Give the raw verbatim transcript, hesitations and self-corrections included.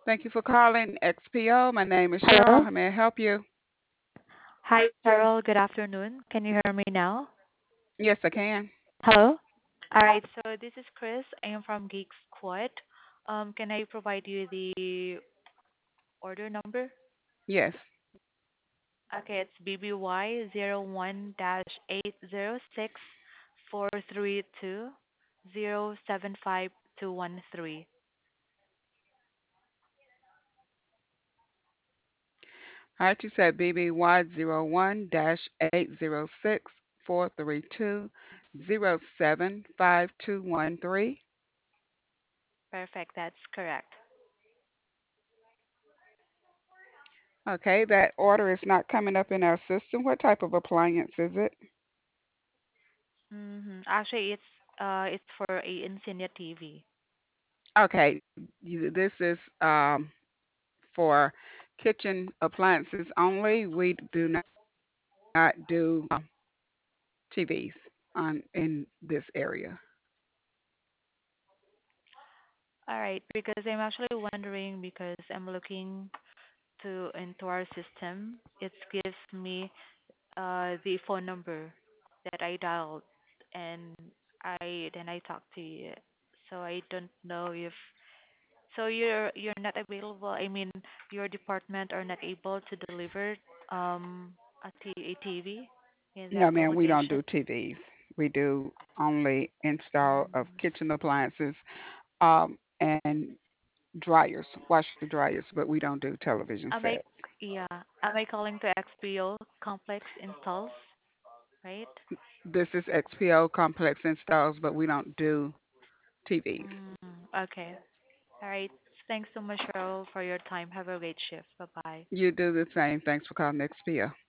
Thank you for calling X P O. My name is Cheryl. Hello. How may I help you? Hi, Carol. Good afternoon. Can you hear me now? Yes, I can. Hello. All right. So this is Chris. I am from Geek Squad. Um, can I provide you the order number? Yes. Okay, it's B B Y zero one dash eight zero six four three two zero seven five two one three. All right, you said B B Y zero one dash eight zero six four three two zero seven five two one three. Perfect. That's correct. Okay, that order is not coming up in our system. What type of appliance is it? Mm-hmm. Actually, it's uh, it's for a Insignia T V. Okay, you- this is um, for kitchen appliances only. We do not do T Vs on in this area. All right, because I'm actually wondering because I'm looking to into our system. It gives me uh the phone number that I dialed, and I then I talked to you. So I don't know if so you're you're not available. I mean, your department are not able to deliver um a, t- a T V in No, that ma'am, we don't location. do T Vs. We do only install of Mm. kitchen appliances, um, and dryers, washer dryers, but we don't do television Am I sets. yeah? Am I calling to X P O Complex Installs, right? This is X P O complex installs, but we don't do T Vs. Mm, okay. All right. Thanks so much, Cheryl, for your time. Have a great shift. Bye bye. You do the same. Thanks for calling X P O.